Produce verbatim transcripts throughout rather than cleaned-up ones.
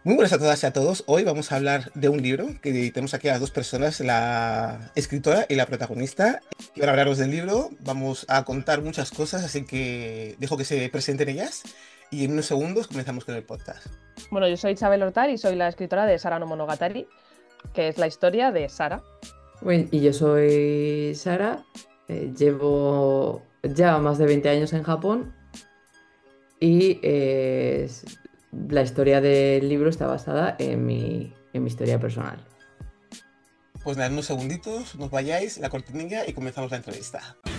Muy buenas a todas y a todos. Hoy vamos a hablar de un libro que tenemos aquí a las dos personas, la escritora y la protagonista. Y para hablaros del libro vamos a contar muchas cosas, así que dejo que se presenten ellas y en unos segundos comenzamos con el podcast. Bueno, yo soy Isabel Hortal y soy la escritora de Sara no Monogatari, que es la historia de Sara. Bueno, y yo soy Sara, eh, llevo ya más de veinte años en Japón y eh, es- la historia del libro está basada en mi, en mi historia personal. Pues nada, en unos segunditos nos vayáis, la cortinilla y comenzamos la entrevista.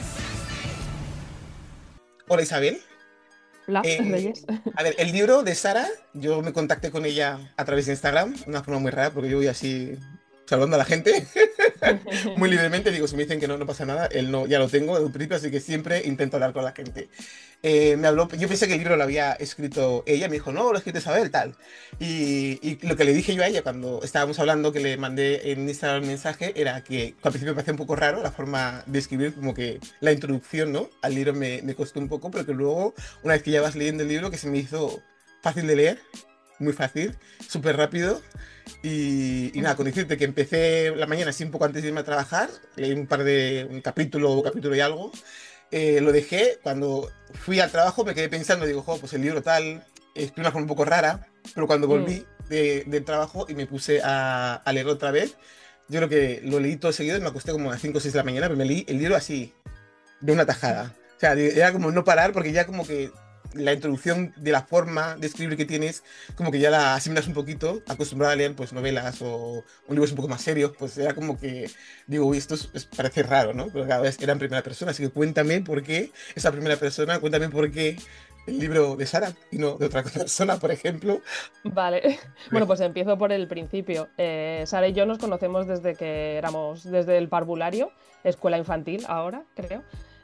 Hola Isabel. Hola, Eh, Reyes. a ver, el libro de Sara, yo me contacté con ella a través de Instagram, de una forma muy rara porque yo voy así saludando a la gente. Muy libremente, digo, si me dicen que no, no pasa nada, él no, ya lo tengo desde un principio, así que siempre intento hablar con la gente. Eh, me habló, yo pensé que el libro lo había escrito ella, me dijo, no, lo escrito Isabel, tal. Y, y lo que le dije yo a ella cuando estábamos hablando, que le mandé en Instagram el mensaje, era que al principio me parecía un poco raro la forma de escribir, como que la introducción, ¿no? Al libro me, me costó un poco, pero que luego, una vez que ya vas leyendo el libro, que se me hizo fácil de leer, muy fácil, súper rápido. Y, y nada, con decirte que empecé la mañana así un poco antes de irme a trabajar, leí un par de, un capítulo o capítulo y algo, eh, lo dejé, cuando fui al trabajo me quedé pensando, digo, jo, pues el libro tal, es de una forma un poco rara, pero cuando Mm. volví de- del trabajo y me puse a, a leer otra vez, yo creo que lo leí todo seguido y me acosté como a las cinco o seis de la mañana, pero me leí el libro así, de una tajada. O sea, de- era como no parar porque ya como que la introducción de la forma de escribir que tienes, como que ya la asimilas un poquito, acostumbrada a leer pues novelas o, o libros un poco más serios, pues era como que digo, uy, esto es- es- parece raro, ¿no? Pero cada vez era en primera persona, así que cuéntame por qué esa primera persona, cuéntame por qué el libro de Sara y no de otra persona, por ejemplo. Vale, bueno, pues empiezo por el principio. Eh, Sara y yo nos conocemos desde que éramos, desde el parvulario, escuela infantil ahora, creo.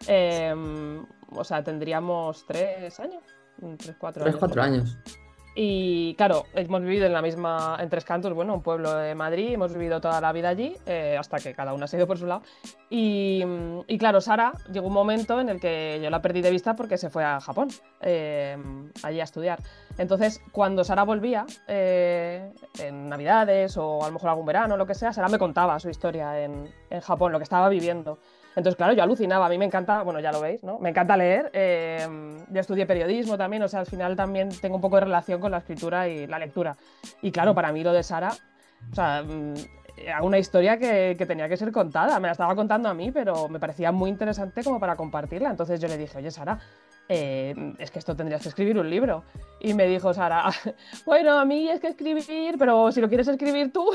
Em, o sea, tendríamos tres años, mm, tres, cuatro Tres, años por cuatro ahí. años. Y claro, hemos vivido en la misma, en Tres Cantos, bueno, un pueblo de Madrid, hemos vivido toda la vida allí, eh, hasta que cada una se ha ido por su lado. Y, mm, y claro, Sara llegó un momento en el que yo la perdí de vista porque se fue a Japón, eh, allí a estudiar. Entonces, cuando Sara volvía, eh, en Navidades o a lo mejor algún verano, lo que sea, Sara me contaba su historia en, en Japón, lo que estaba viviendo. Entonces, claro, yo alucinaba, a mí me encanta, bueno, ya lo veis, ¿no? Me encanta leer, eh, yo estudié periodismo también, o sea, al final también tengo un poco de relación con la escritura y la lectura. Y claro, para mí lo de Sara, o sea, mm, era una historia que, que tenía que ser contada, me la estaba contando a mí, pero me parecía muy interesante como para compartirla. Entonces yo le dije, oye, Sara, eh, es que esto tendrías que escribir un libro. Y me dijo Sara, bueno, a mí es que escribir, pero si lo quieres escribir tú.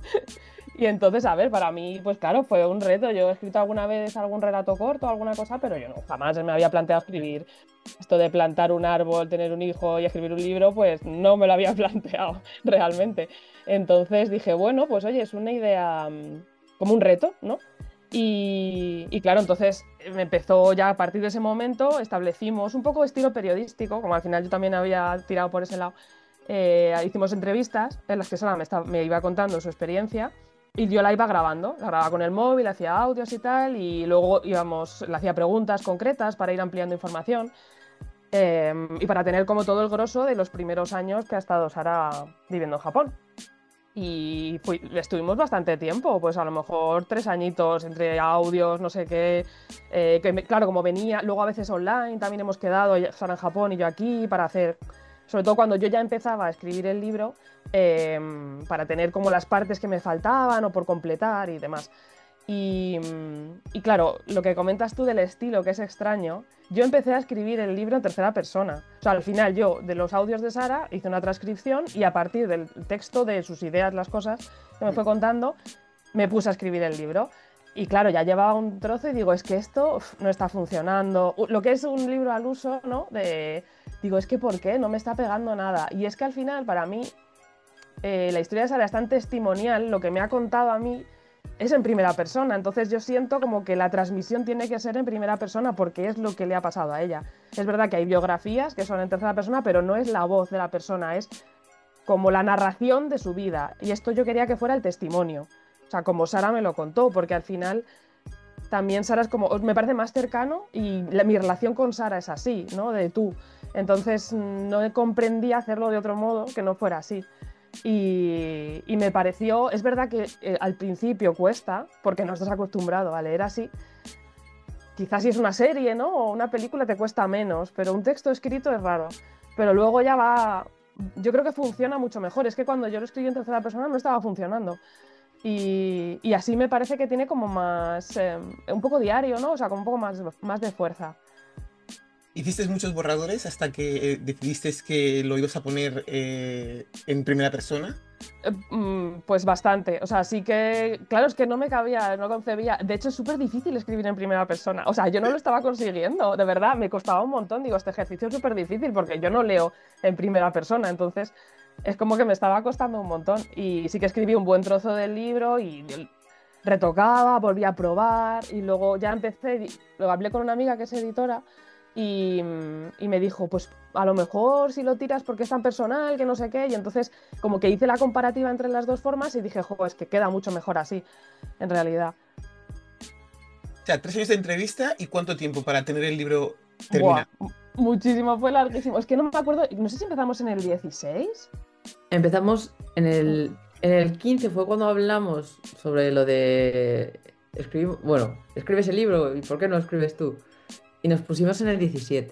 Y entonces, a ver, para mí, pues claro, fue un reto. Yo he escrito alguna vez algún relato corto, alguna cosa, pero yo no, jamás me había planteado escribir esto de plantar un árbol, tener un hijo y escribir un libro, pues no me lo había planteado realmente. Entonces dije, bueno, pues oye, es una idea mm, como un reto, ¿no? Y, y claro, entonces me empezó ya a partir de ese momento, establecimos un poco estilo periodístico, como al final yo también había tirado por ese lado. Eh, hicimos entrevistas en las que Sara me, estaba- me iba contando su experiencia y yo la iba grabando, la grababa con el móvil, hacía audios y tal, y luego íbamos, le hacía preguntas concretas para ir ampliando información, eh, y para tener como todo el grosso de los primeros años que ha estado Sara viviendo en Japón. Y fui- estuvimos bastante tiempo, pues a lo mejor tres añitos entre audios, no sé qué. Eh, que me- claro, como venía, luego a veces online también hemos quedado, ella- Sara en Japón y yo aquí, para hacer, sobre todo cuando yo ya empezaba a escribir el libro, eh, para tener como las partes que me faltaban o por completar y demás. Y, mm, y claro, lo que comentas tú del estilo, que es extraño, yo empecé a escribir el libro en tercera persona. O sea, al final yo, de los audios de Sara, hice una transcripción y a partir del texto, de sus ideas, las cosas que me fue contando, me puse a escribir el libro. Y claro, ya llevaba un trozo y digo, es que esto uf, no está funcionando. U- Lo que es un libro al uso, ¿no? De, digo, es que ¿por qué? No me está pegando nada. Y es que al final, para mí, eh, la historia de Sara es tan testimonial, lo que me ha contado a mí es en primera persona, entonces yo siento como que la transmisión tiene que ser en primera persona porque es lo que le ha pasado a ella. Es verdad que hay biografías que son en tercera persona, pero no es la voz de la persona, es como la narración de su vida. Y esto yo quería que fuera el testimonio, o sea, como Sara me lo contó, porque al final también Sara es como, me parece más cercano y la- mi relación con Sara es así, ¿no? De tú. Entonces no comprendí hacerlo de otro modo que no fuera así. Y, y me pareció, es verdad que eh, al principio cuesta, porque no estás acostumbrado a leer así. Quizás si es una serie, ¿no? O una película te cuesta menos, pero un texto escrito es raro. Pero luego ya va, yo creo que funciona mucho mejor. Es que cuando yo lo escribí en tercera persona no estaba funcionando. Y, y así me parece que tiene como más, eh, un poco diario, ¿no? O sea, como un poco más, más de fuerza. ¿Hiciste muchos borradores hasta que eh, decidiste que lo ibas a poner eh, en primera persona? Eh, mm, Pues bastante, o sea, sí que, claro, es que no me cabía, no concebía, de hecho es súper difícil escribir en primera persona, o sea, yo no lo estaba consiguiendo, de verdad, me costaba un montón, digo, este ejercicio es súper difícil porque yo no leo en primera persona, entonces es como que me estaba costando un montón y sí que escribí un buen trozo del libro y retocaba, volví a probar y luego ya empecé, luego hablé con una amiga que es editora y, y me dijo, pues a lo mejor si lo tiras porque es tan personal, que no sé qué, y entonces como que hice la comparativa entre las dos formas y dije, jo, es que queda mucho mejor así, en realidad. O sea, tres años de entrevista y ¿cuánto tiempo para tener el libro Buah, terminado? muchísimo, fue larguísimo. Es que no me acuerdo, no sé si empezamos en el dieciséis. Empezamos en el, en el quince, fue cuando hablamos sobre lo de escribir, bueno, escribes el libro y ¿por qué no escribes tú? Y nos pusimos en el diecisiete.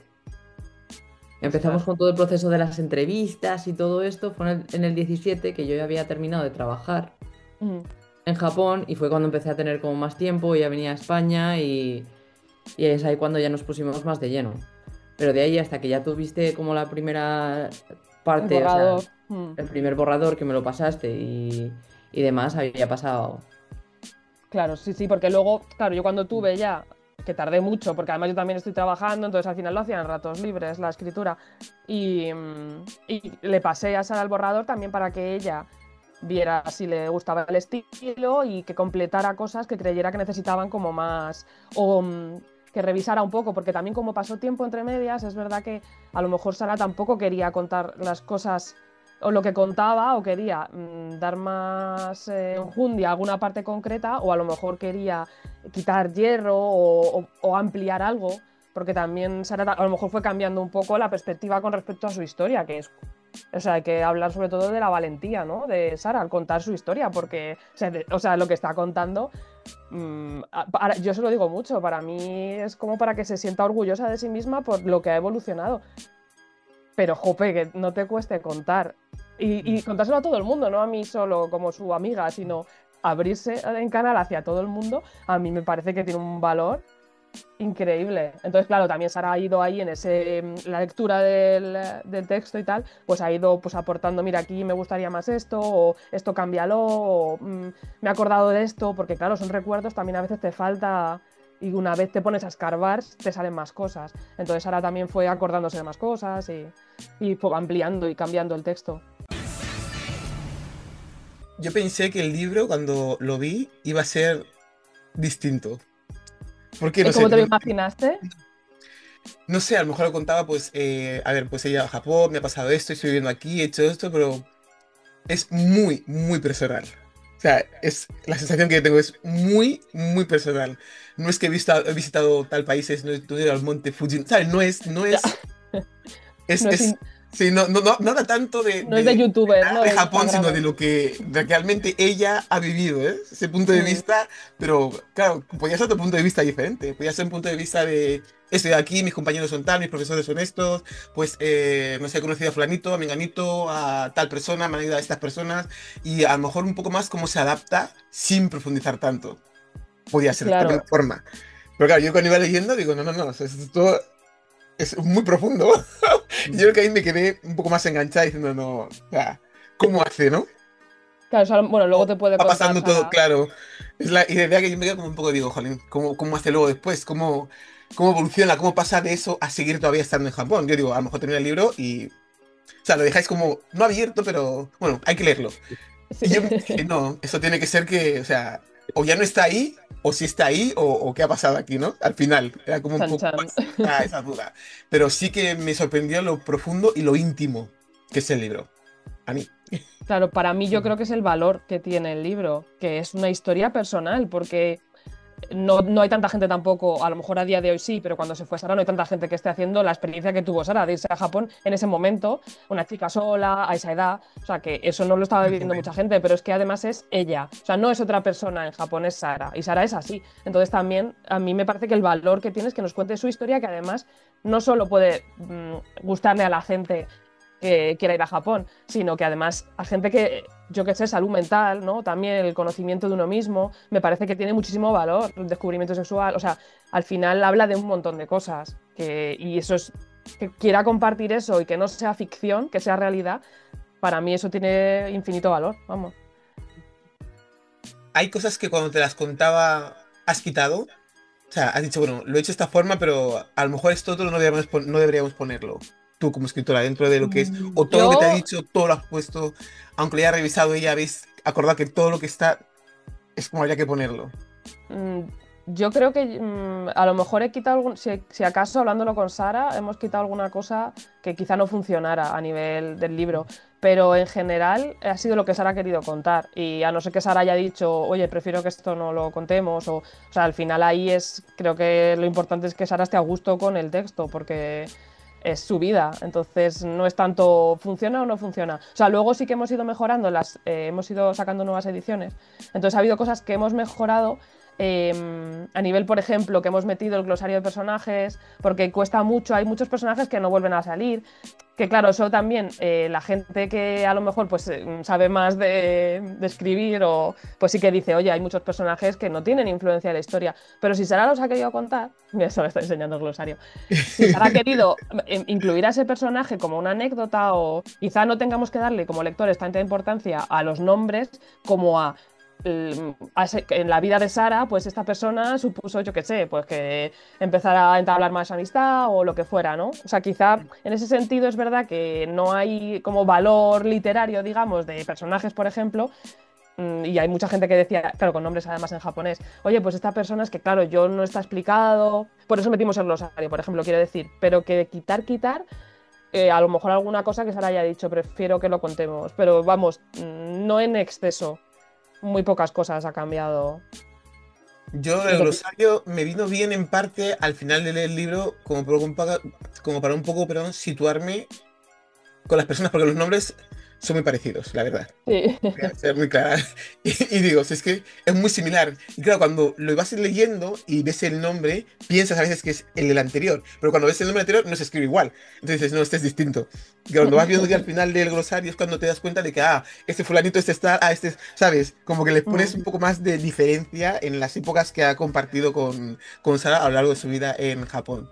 Empezamos Ostras. con todo el proceso de las entrevistas y todo esto. Fue en el, en el diecisiete que yo ya había terminado de trabajar Mm. en Japón y fue cuando empecé a tener como más tiempo, ya venía a España y, y es ahí cuando ya nos pusimos más de lleno. Pero de ahí hasta que ya tuviste como la primera El parte, o sea, borrador. Mm. el primer borrador que me lo pasaste y, y demás, había pasado. Claro, sí, sí, porque luego, claro, yo cuando tuve ya, que tardé mucho, porque además yo también estoy trabajando, entonces al final lo hacía en ratos libres, la escritura, y, mm, y le pasé a Sara el borrador también para que ella viera si le gustaba el estilo y que completara cosas que creyera que necesitaban como más, o mm, que revisara un poco, porque también como pasó tiempo entre medias, es verdad que a lo mejor Sara tampoco quería contar las cosas o lo que contaba o quería mmm, dar más eh, enjundia a alguna parte concreta o a lo mejor quería quitar hierro o, o, o ampliar algo, porque también Sara a lo mejor fue cambiando un poco la perspectiva con respecto a su historia, que es, o sea, hay que hablar sobre todo de la valentía, ¿no? De Sara al contar su historia, porque, o sea, de, o sea lo que está contando, mmm, para, yo se lo digo mucho, para mí es como para que se sienta orgullosa de sí misma por lo que ha evolucionado. Pero, jope, que no te cueste contar. Y, y contárselo a todo el mundo, no a mí solo como su amiga, sino abrirse en canal hacia todo el mundo, a mí me parece que tiene un valor increíble. Entonces, claro, también Sara ha ido ahí en ese, la lectura del, del texto y tal, pues ha ido pues aportando, mira, aquí me gustaría más esto, o esto cámbialo, o mmm, me he acordado de esto, porque claro, son recuerdos, también a veces te falta y una vez te pones a escarbar te salen más cosas. Entonces Sara también fue acordándose de más cosas y, y fue ampliando y cambiando el texto. Yo pensé que el libro, cuando lo vi, iba a ser distinto. Porque, ¿Y no sé, cómo te lo no, imaginaste? no sé, a lo mejor lo contaba, pues, eh, a ver, pues ella a Japón, me ha pasado esto, estoy viviendo aquí, he hecho esto, pero es muy, muy personal. O sea, es, la sensación que tengo es muy, muy personal. No es que he, visto, he visitado tal países, no he no he ido al monte Fuji, ¿sabes? No es, no Ya. es, es, No es, es, in- sí, no, no, no, no habla tanto de, no es de de, youtuber, no de de Japón, sino de Instagramer. lo que de realmente ella ha vivido, ¿eh? Ese punto de Mm, vista, pero claro, podría ser otro punto de vista diferente. Podría ser un punto de vista de, estoy aquí, mis compañeros son tal, mis profesores son estos, pues, eh, no sé, he conocido a fulanito, a menganito, a tal persona, me han ayudado a estas personas, y a lo mejor un poco más cómo se adapta sin profundizar tanto. Podría ser también claro, una forma. Pero claro, yo cuando iba leyendo digo, no, no, no, o sea, esto es muy profundo. Y yo creo que ahí me quedé un poco más enganchada diciendo, no, o sea, ¿cómo hace, no? claro, o sea, bueno, luego O te puede va contar pasando todo, Sara. claro. Es la idea que yo me quedo como un poco, digo, jolín, ¿cómo, cómo hace luego después? ¿Cómo, cómo evoluciona? ¿Cómo pasa de eso a seguir todavía estando en Japón? Yo digo, a lo mejor termina el libro y, o sea, lo dejáis como, no abierto, pero, bueno, hay que leerlo. Sí. Y yo me dije, no, eso tiene que ser que, o sea, o ya no está ahí, o si está ahí, o, o qué ha pasado aquí, ¿no? Al final, era como un Chan, poco chan. esa, esa duda. Pero sí que me sorprendió lo profundo y lo íntimo que es el libro. A mí. Claro, para mí yo creo que es el valor que tiene el libro, que es una historia personal, porque no, no hay tanta gente tampoco, a lo mejor a día de hoy sí, pero cuando se fue Sara no hay tanta gente que esté haciendo la experiencia que tuvo Sara de irse a Japón en ese momento, una chica sola, a esa edad, o sea que eso no lo estaba viviendo mucha gente, pero es que además es ella, o sea, no es otra persona en Japón, es Sara, y Sara es así. Entonces también a mí me parece que el valor que tiene es que nos cuente su historia, que además no solo puede mmm, gustarle a la gente que quiera ir a Japón, sino que además a gente que, yo qué sé, salud mental, ¿no? También el conocimiento de uno mismo, me parece que tiene muchísimo valor, el descubrimiento sexual, o sea, al final habla de un montón de cosas, que, y eso es, que quiera compartir eso y que no sea ficción, que sea realidad, para mí eso tiene infinito valor, vamos. Hay cosas que cuando te las contaba has quitado, o sea, has dicho, bueno, lo he hecho de esta forma, pero a lo mejor esto otro no deberíamos, no deberíamos ponerlo. Tú como escritora, dentro de lo que es, o todo Yo... lo que te ha dicho, todo lo has puesto, aunque lo haya revisado ella, habéis acordado que todo lo que está es como habría que ponerlo. Yo creo que mmm, a lo mejor he quitado algún, si, si acaso hablándolo con Sara, hemos quitado alguna cosa que quizá no funcionara a nivel del libro, pero en general ha sido lo que Sara ha querido contar, y a no ser que Sara haya dicho, oye, prefiero que esto no lo contemos, o, o sea, al final ahí es, creo que lo importante es que Sara esté a gusto con el texto, porque es su vida, entonces no es tanto funciona o no funciona. O sea, luego sí que hemos ido mejorando, las, eh, hemos ido sacando nuevas ediciones, entonces ha habido cosas que hemos mejorado. Eh, a nivel, por ejemplo, que hemos metido el glosario de personajes, porque cuesta mucho, hay muchos personajes que no vuelven a salir, que claro, eso también eh, la gente que a lo mejor pues sabe más de, de escribir, o pues sí que dice, oye, hay muchos personajes que no tienen influencia en la historia, pero si Sara los ha querido contar, mira, eso me está enseñando el glosario, si Sara ha querido incluir a ese personaje como una anécdota, o quizá no tengamos que darle como lectores tanta importancia a los nombres como a en la vida de Sara, pues esta persona supuso, yo qué sé, pues que empezara a entablar más amistad o lo que fuera, ¿no? O sea, quizá en ese sentido es verdad que no hay como valor literario, digamos, de personajes, por ejemplo, y hay mucha gente que decía, claro, con nombres además en japonés, oye, pues esta persona es que, claro, yo no está explicado, por eso metimos el glosario, por ejemplo, quiero decir, pero que quitar, quitar, eh, a lo mejor alguna cosa que Sara haya dicho, prefiero que lo contemos, pero vamos, no en exceso. Muy pocas cosas ha cambiado. Yo el glosario me vino bien en parte al final de leer el libro como para un poco, como para un poco perdón, situarme con las personas, porque los nombres son muy parecidos, la verdad. Sí. Voy a ser muy clara. Y, y digo, si es que es muy similar. Y claro, cuando lo vas leyendo y ves el nombre, piensas a veces que es el del anterior, pero cuando ves el nombre anterior no se escribe igual. Entonces dices, no, este es distinto. Y cuando vas viendo ya al final del glosario es cuando te das cuenta de que, ah, este fulanito, este está, ah, este, es, ¿sabes? Como que le pones un poco más de diferencia en las épocas que ha compartido con, con Sara a lo largo de su vida en Japón.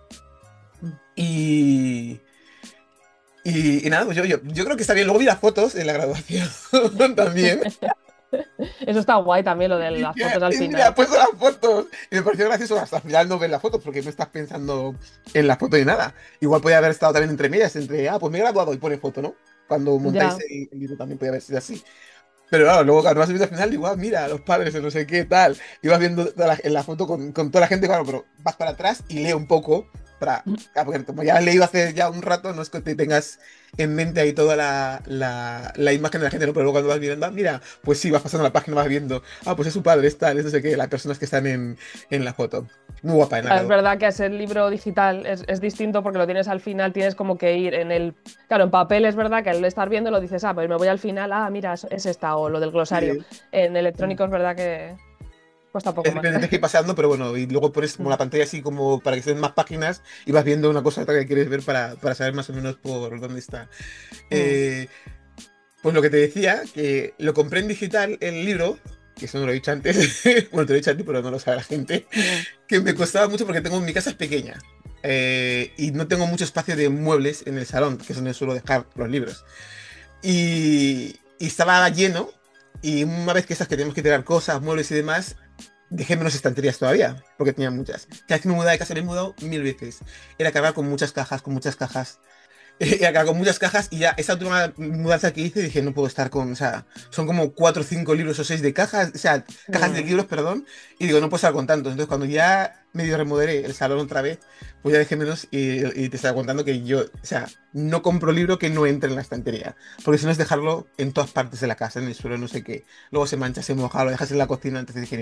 Y... Y, y nada, pues yo, yo, yo creo que está bien. Luego vi las fotos en la graduación también. Eso está guay también, lo de las fotos al final. Mira, he puesto las fotos. Y me pareció gracioso hasta al final no ver las fotos, porque no estás pensando en la foto ni nada. Igual podía haber estado también entre medias, entre, ah, pues me he graduado y pone foto, ¿no? Cuando montáis el, el libro también podía haber sido así. Pero claro, luego cuando vas viendo al final, digo, ah, mira, los padres, no sé qué, tal. Y vas viendo la, en la foto con, con toda la gente, claro, pero vas para atrás y lee un poco. Para, porque como ya has leído hace ya un rato, no es que te tengas en mente ahí toda la, la, la imagen de la gente, ¿no? Pero luego cuando vas viendo, ah, mira, pues sí, vas pasando la página, vas viendo, ah, pues es su padre, es tal, es no sé qué, las personas que están en, en la foto. Muy guapa, en la Es verdad que hacer libro digital es, es distinto porque lo tienes al final, tienes como que ir en el... Claro, en papel es verdad que al estar viendo lo dices, ah, pues me voy al final, ah, mira, es esta, o lo del glosario. Sí. En electrónico es verdad que... Cuesta poco más. Tienes que ir pasando, pero bueno, y luego pones como la pantalla así como para que estén más páginas y vas viendo una cosa otra que quieres ver para, para saber más o menos por dónde está. Mm. Eh, pues lo que te decía, que lo compré en digital, el libro, que eso no lo he dicho antes, bueno, te lo he dicho antes, pero no lo sabe la gente, mm. que me costaba mucho porque tengo mi casa es pequeña eh, y no tengo mucho espacio de muebles en el salón, que es donde suelo dejar los libros. Y, y estaba lleno, y una vez que esas que tenemos que tirar cosas, muebles y demás, dejé menos estanterías todavía, porque tenía muchas. Cada vez que me mudaba de casa, me he mudado mil veces. Era cargar con muchas cajas, con muchas cajas. Era cargar con muchas cajas y ya esa última mudanza que hice dije, no puedo estar con, o sea, son como cuatro o cinco libros o seis de cajas, o sea, cajas mm. de libros, perdón, y digo, no puedo estar con tantos. Entonces cuando ya medio remodelé el salón otra vez, pues ya dejé menos y, y te estaba contando que yo, o sea, no compro libro que no entre en la estantería, porque si no es dejarlo en todas partes de la casa, en el suelo, no sé qué. Luego se mancha, se moja, lo dejas en la cocina, entonces dije, no.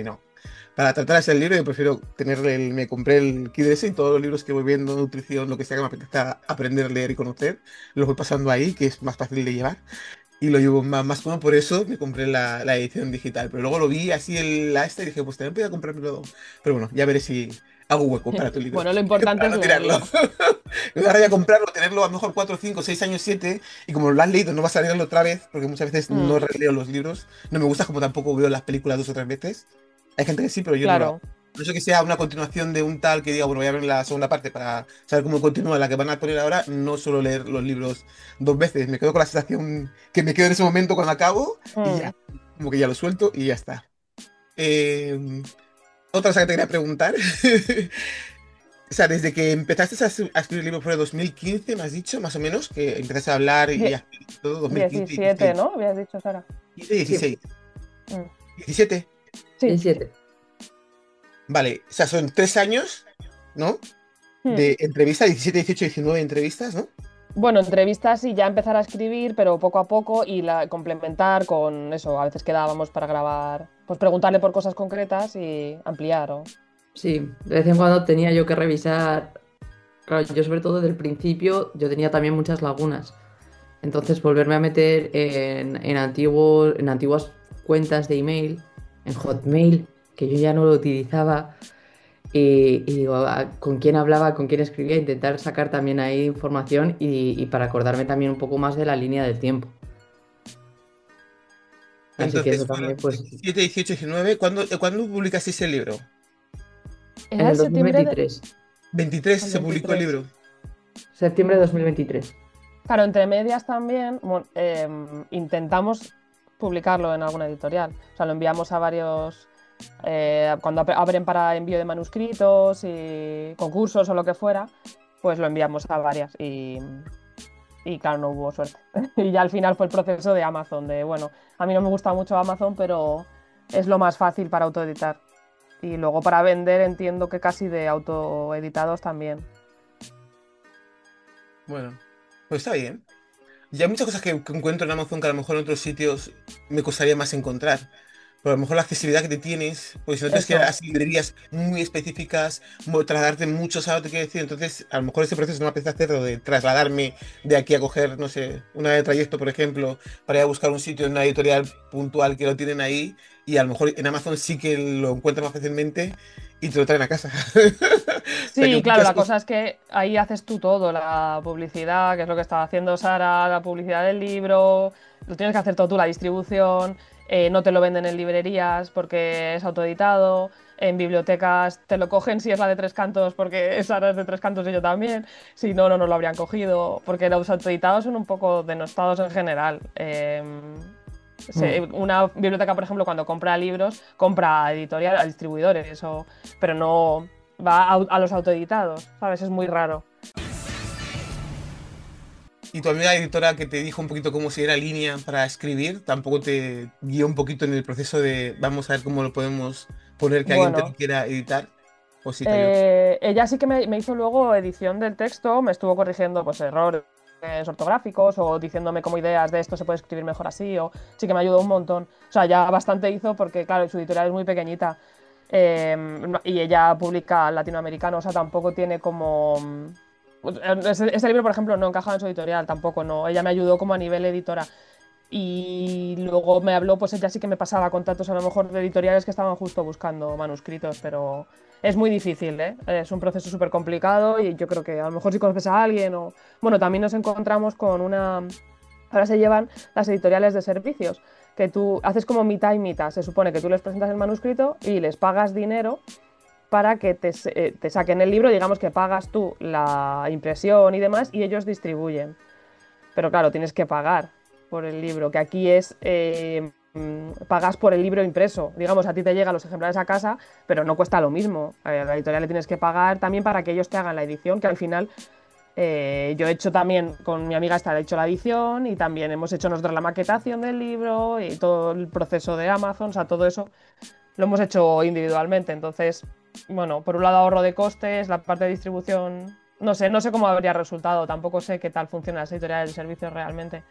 para tratar ese libro, yo prefiero tener el, me compré el Kindle y todos los libros que voy viendo, nutrición, lo que sea que me apetezca aprender, leer y conocer, los voy pasando ahí, que es más fácil de llevar. Y lo llevo más, más cómodo, por eso me compré la, la edición digital. Pero luego lo vi así en la esta y dije, pues también voy a comprármelo. Pero bueno, ya veré si hago hueco para tu libro. Bueno, lo importante Para es no tirarlo. leerlo. Yo ahora voy a comprarlo, tenerlo a lo mejor cuatro cinco seis años, siete y como lo has leído, no vas a leerlo otra vez, porque muchas veces no Mm, releo los libros. No me gusta como tampoco veo las películas dos o tres veces. Hay gente que sí, pero yo no lo hago. claro. No sé que sea una continuación de un tal que diga, bueno, voy a ver la segunda parte para saber cómo continúa la que van a poner ahora. No suelo leer los libros dos veces. Me quedo con la sensación que me quedo en ese momento cuando acabo y Mm. ya. Como que ya lo suelto y ya está. Eh, otra cosa que te quería preguntar. O sea, desde que empezaste a, su- a escribir libros fue dos mil quince, me has dicho, más o menos, que empezaste a hablar y a Die- escribir todo, dos mil quince, diecisiete, dieciséis. ¿no? Habías dicho, Sara. quince, Sí, dieciséis. Mm. diecisiete. Sí. diecisiete. Vale, o sea, son tres años, ¿no? Mm. De entrevistas, diecisiete, dieciocho, diecinueve entrevistas, ¿no? Bueno, entrevistas y ya empezar a escribir, pero poco a poco y la, complementar con eso. A veces quedábamos para grabar, pues preguntarle por cosas concretas y ampliar. ¿O? Sí, de vez en cuando tenía yo que revisar. Claro, yo sobre todo del principio, yo tenía también muchas lagunas. Entonces, volverme a meter en, en, antiguos, en antiguas cuentas de email, en Hotmail, que yo ya no lo utilizaba, y, y digo, a- con quién hablaba, con quién escribía, intentar sacar también ahí información y, y para acordarme también un poco más de la línea del tiempo. Así que Entonces eso fueron también, pues, diecisiete, dieciocho, diecinueve. ¿Cuándo, eh, ¿cuándo publicaste ese libro? en Era el el septiembre de- dos mil veintitrés, veintitrés del se publicó el veintitrés. libro. septiembre de dos mil veintitrés. Claro, entre medias también bueno, em, intentamos publicarlo en alguna editorial. O sea, lo enviamos a varios, eh, cuando ap- abren para envío de manuscritos y concursos o lo que fuera, pues lo enviamos a varias y, y claro, no hubo suerte. Y ya al final fue el proceso de Amazon, de bueno, a mí no me gusta mucho Amazon, pero es lo más fácil para autoeditar. Y luego para vender entiendo que casi de autoeditados también. Bueno, pues está bien. Y hay muchas cosas que, que encuentro en Amazon que a lo mejor en otros sitios me costaría más encontrar. Pero a lo mejor la accesibilidad que te tienes, pues si no tienes que ir a Eso. las librerías muy específicas, mo- trasladarte mucho, ¿sabes lo que quiero decir? Entonces, a lo mejor ese proceso no me apetece hacerlo de trasladarme de aquí a coger, no sé, una de trayecto, por ejemplo, para ir a buscar un sitio en una editorial puntual que lo tienen ahí, y a lo mejor en Amazon sí que lo encuentras más fácilmente y te lo traen a casa. O sea que Sí, claro, muchas la cosas. cosa es que ahí haces tú todo, la publicidad, que es lo que estaba haciendo Sara, la publicidad del libro, lo tienes que hacer todo tú, la distribución, eh, no te lo venden en librerías porque es autoeditado, en bibliotecas te lo cogen si es la de Tres Cantos porque Sara es de Tres Cantos y yo también, si no, no nos lo habrían cogido, porque los autoeditados son un poco denostados en general. Eh, se- Mm. una biblioteca, por ejemplo, cuando compra libros, compra a editorial, a distribuidores, o, pero no va a, a los autoeditados, ¿sabes? Es muy raro. Y tu amiga editora que te dijo un poquito cómo seguir la línea para escribir, tampoco te guió un poquito en el proceso de vamos a ver cómo lo podemos poner que alguien te lo Bueno, quiera editar. O sí te ayudó. eh, ella sí que me, me hizo luego edición del texto, me estuvo corrigiendo pues errores ortográficos o diciéndome como ideas de esto se puede escribir mejor así, o sí que me ayudó un montón. O sea, ya bastante hizo porque, claro, su editorial es muy pequeñita. eh, no- y ella publica latinoamericano, o sea, tampoco tiene como... mm, Ese, ese libro, por ejemplo, no encajaba en su editorial, tampoco, no. Ella me ayudó como a nivel editora. Y luego me habló, pues ella sí que me pasaba contactos a lo mejor de editoriales que estaban justo buscando manuscritos, pero es muy difícil, ¿eh? Es un proceso súper complicado y yo creo que a lo mejor si conoces a alguien o... Bueno, también nos encontramos con una... Ahora se llevan las editoriales de servicios, que tú haces como mitad y mitad. Se supone que tú les presentas el manuscrito y les pagas dinero para que te, eh, te saquen el libro, digamos que pagas tú la impresión y demás y ellos distribuyen. Pero claro, tienes que pagar por el libro, que aquí es, eh, mm, pagas por el libro impreso. Digamos, a ti te llegan los ejemplares a casa, pero no cuesta lo mismo. A la editorial le tienes que pagar también para que ellos te hagan la edición, que al final eh, yo he hecho también, con mi amiga esta, he hecho la edición y también hemos hecho nosotros la maquetación del libro y todo el proceso de Amazon, o sea, todo eso lo hemos hecho individualmente. Entonces, bueno, por un lado ahorro de costes, la parte de distribución, no sé, no sé cómo habría resultado, tampoco sé qué tal funcionan las editoriales de servicios realmente.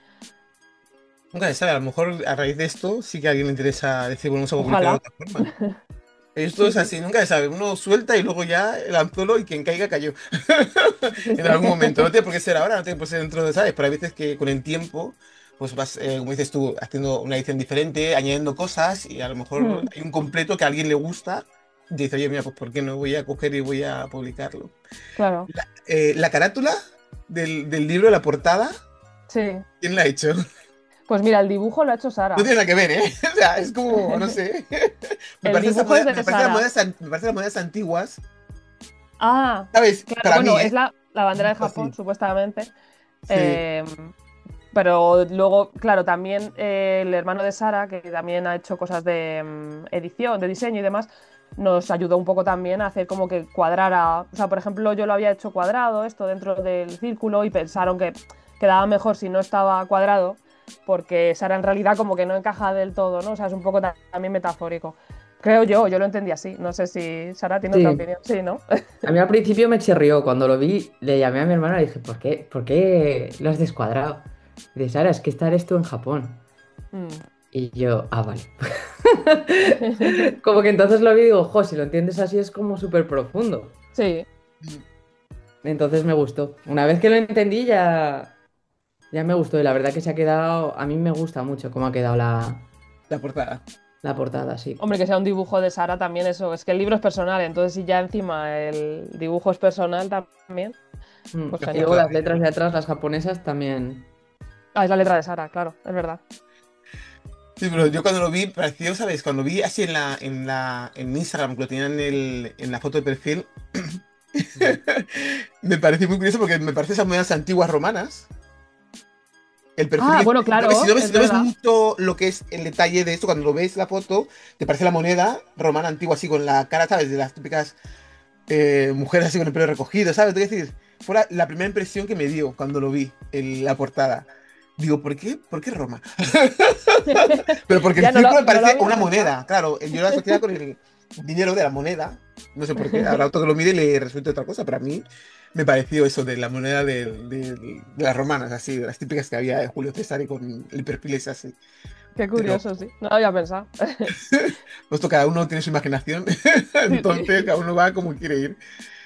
Nunca se sabe, a lo mejor a raíz de esto sí que a alguien le interesa decir, bueno, vamos a publicar de Ojalá. otra forma. Esto Sí, es sí. así, nunca se sabe. Uno suelta y luego ya el anzuelo y quien caiga cayó. En algún momento. No tiene por qué ser ahora, no tiene por qué ser dentro de, ¿sabes? Pero hay veces que con el tiempo, pues vas, eh, como dices tú, haciendo una edición diferente, añadiendo cosas y a lo mejor Mm, hay un completo que a alguien le gusta y dice, oye, mira, pues ¿por qué no voy a coger y voy a publicarlo? claro, La, eh, la carátula del, del libro, la portada, sí. ¿quién la ha hecho? Pues mira, el dibujo lo ha hecho No Sara. tiene nada que ver, ¿eh? O sea, es como, no sé. Me El parece esa dibujo es moneda- de me parece las Sara. monedas, an- me parece las monedas antiguas, Ah, ¿sabes? claro, Para mí, bueno, ¿eh? es la, la bandera de Japón, Así. supuestamente. Sí. Eh, pero luego, claro, también eh, el hermano de Sara, que también ha hecho cosas de mm, edición, de diseño y demás, nos ayudó un poco también a hacer como que cuadrara. O sea, por ejemplo, yo lo había hecho cuadrado, esto dentro del círculo, y pensaron que quedaba mejor si no estaba cuadrado, porque Sara en realidad como que no encaja del todo, ¿no? O sea, es un poco ta- también metafórico. Creo yo, yo lo entendí así. No sé si Sara tiene otra Sí, opinión. Sí, ¿no? a mí al principio me chirrió. Cuando lo vi, le llamé a mi hermana y le dije, ¿por qué, ¿por qué lo has descuadrado? Y dice, Sara, es que estar esto en Japón. Mm. Y yo, ah, vale. Como que entonces lo vi y digo, jo, si lo entiendes así es como súper profundo. Sí. Entonces me gustó. Una vez que lo entendí ya, ya me gustó y la verdad que se ha quedado, a mí me gusta mucho cómo ha quedado la, La portada. la portada, sí. Hombre, que sea un dibujo de Sara también, eso. Es que el libro es personal, entonces si ya encima el dibujo es personal también, Mm. pues Y Mejor luego genial. las todavía. letras de atrás, las japonesas también. Ah, es la letra de Sara, claro, es verdad. Sí, pero yo cuando lo vi, pareció, ¿sabes? Cuando vi así en la, en la, en Instagram, que lo tenían en, el, en la foto de perfil, me pareció muy curioso porque me parece esas monedas antiguas romanas. El Ah, perfil, bueno, si no ves, si no claro, ves, es si no ves verdad. mucho lo que es el detalle de esto, cuando lo ves la foto, te parece la moneda romana antigua, así con la cara, ¿sabes? De las típicas eh, mujeres así con el pelo recogido, ¿sabes? Te quiero decir, fue la, la primera impresión que me dio cuando lo vi en la portada. Digo, ¿por qué? ¿Por qué Roma? Pero porque el Ya no lo, círculo me no lo parece había una pensado. moneda, claro, yo lo asociaba con el dinero de la moneda, no sé por qué, ahora otro que lo mire le resulta otra cosa, pero a mí me pareció eso de la moneda de, de- de las romanas, así, de las típicas que había de Julio César y con el perfil ese así. Qué Pero curioso, sí. No lo había pensado. puesto cada uno tiene su imaginación, Sí, entonces sí. cada uno va como quiere ir.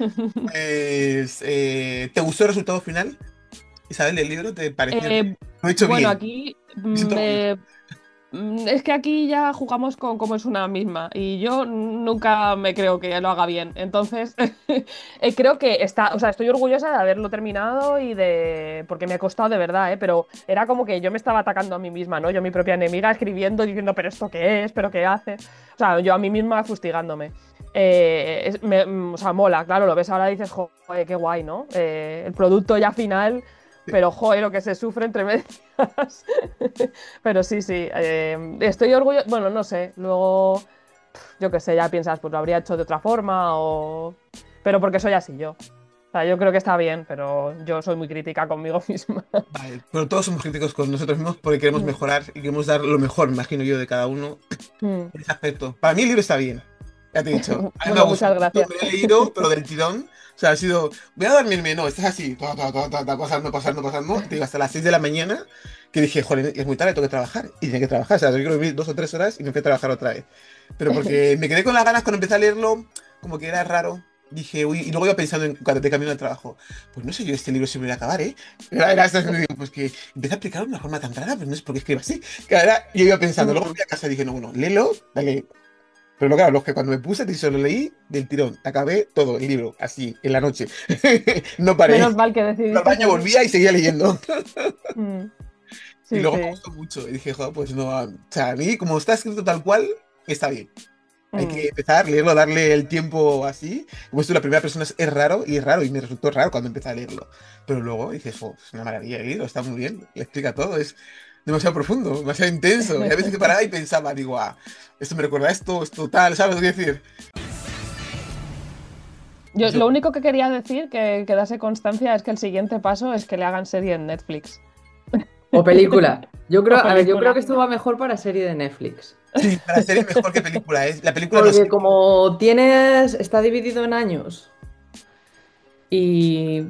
Pues, eh, ¿te gustó el resultado final, Isabel, del libro? ¿Te pareció que Eh, lo he hecho bueno, bien? aquí Me siento mm, orgulloso. eh, mm, es que aquí ya jugamos con cómo es una misma y yo nunca me creo que lo haga bien. Entonces, eh, creo que está, o sea, estoy orgullosa de haberlo terminado y de, porque me ha costado de verdad, ¿eh? Pero era como que yo me estaba atacando a mí misma, ¿no? Yo mi propia enemiga escribiendo, diciendo, pero ¿esto qué es? ¿Pero qué hace? O sea, yo a mí misma fustigándome. Eh, es- me- mm, o sea, mola, claro, lo ves ahora y dices, joder, qué guay, ¿no? Eh, el producto ya final, pero joder, lo que se sufre entre medias. Pero sí, sí, eh, estoy orgullosa, bueno, no sé, luego, yo qué sé, ya piensas, pues lo habría hecho de otra forma o... Pero porque soy así yo. O sea, yo creo que está bien, pero yo soy muy crítica conmigo misma. Vale, pero todos somos críticos con nosotros mismos porque queremos Mm, mejorar y queremos dar lo mejor, me imagino yo, de cada uno mm. en ese aspecto. Para mí el libro está bien, ya te he dicho. A mí me ha Bueno, gustado muchas mucho, gracias. me lo he leído, pero del tirón. O sea, ha sido, voy a dormirme, no, estás así, ta, ta, ta, ta, ta, pasando, pasando, pasando. Te digo, hasta las seis de la mañana, que dije, joder, es muy tarde, tengo que trabajar. Y tenía que trabajar, o sea, yo creo que vi dos o tres horas y me fui a trabajar otra vez. Pero porque me quedé con las ganas cuando empecé a leerlo, como que era raro. Dije, uy, y luego iba pensando en cuando te camino al trabajo, pues no sé yo este libro si me voy a acabar, ¿eh? Era, era esa- digo, pues que empieza a aplicar de una forma tan rara, pues no sé por qué escribe así. Que era- y yo iba pensando, luego Mm. fui a casa y dije, no, bueno, léelo, dale. Pero lo claro, lo que cuando me puse, te solo leí del tirón, acabé todo el libro, así, en la noche. No paré. Menos mal que Iba al decidiste baño, así. volvía y seguía leyendo. Mm. Y Sí, luego me sí. gustó mucho. Y dije, joder, pues no, o sea, a mí, como está escrito tal cual, está bien. Hay que Mm. empezar a leerlo, darle el tiempo así. Como esto, la primera persona es, es raro y es raro y me resultó raro cuando empecé a leerlo. Pero luego dices, oh, es una maravilla el libro, está muy bien, le explica todo, es demasiado profundo, demasiado intenso. Y a veces que paraba y pensaba, digo, ah, esto me recuerda a esto, esto tal, ¿sabes lo que quiero decir? Yo, Yo, lo único que quería decir, que quedase constancia, es que el siguiente paso es que le hagan serie en Netflix O película. Yo creo, o a ver, yo creo película. que esto va mejor para serie de Netflix. sí, para serie mejor que película es. La película no Porque sé. como tienes, está dividido en años y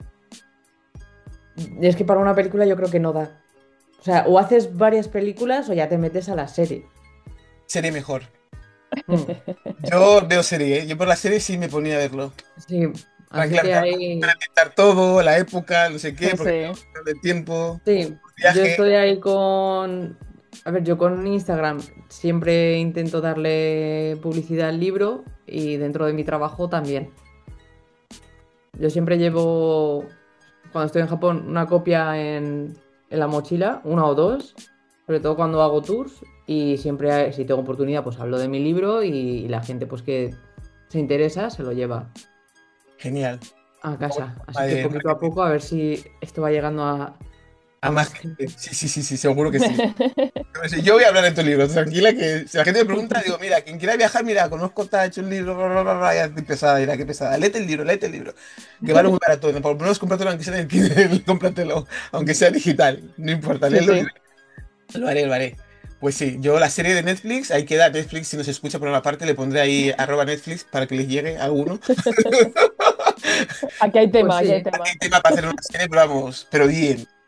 es que para una película yo creo que no da. O sea, o haces varias películas o ya te metes a la serie. Serie mejor. Mm, Yo veo serie, ¿eh? Yo por la serie sí me ponía a verlo. sí, así que Tranquilamente, hay, para ambientar todo, la época, no sé qué, porque Sí. no de tiempo, sí, yo viaje. estoy ahí con, a ver, yo con Instagram siempre intento darle publicidad al libro y dentro de mi trabajo también. Yo siempre llevo, cuando estoy en Japón, una copia en, en la mochila, una o dos, sobre todo cuando hago tours y siempre, si tengo oportunidad, pues hablo de mi libro y, la gente pues que se interesa se lo lleva Genial. a casa. Así que Vale, poquito a marketing. poco a ver si esto va llegando a, A a más más gente. gente. Sí, sí, sí, sí, seguro que sí. Yo voy a hablar de tu libro, tranquila, que si la gente me pregunta, digo, mira, quien quiera viajar, mira, conozco, está hecho un libro, bla, bla, bla, bla, ya estoy pesada, mira, qué pesada. Léete el libro, léete el libro, que vale muy barato, por lo menos cómpratelo aunque sea en el Kindle, cómpratelo, aunque sea digital, no importa, Sí, léelo y sí. lo haré, lo haré. Pues sí, yo la serie de Netflix, ahí queda Netflix, si nos escucha por una parte, le pondré ahí arroba Netflix para que les llegue a alguno. Aquí hay Pues tema, aquí hay sí, tema. Hay tema para hacer una serie, pero vamos, pero bien.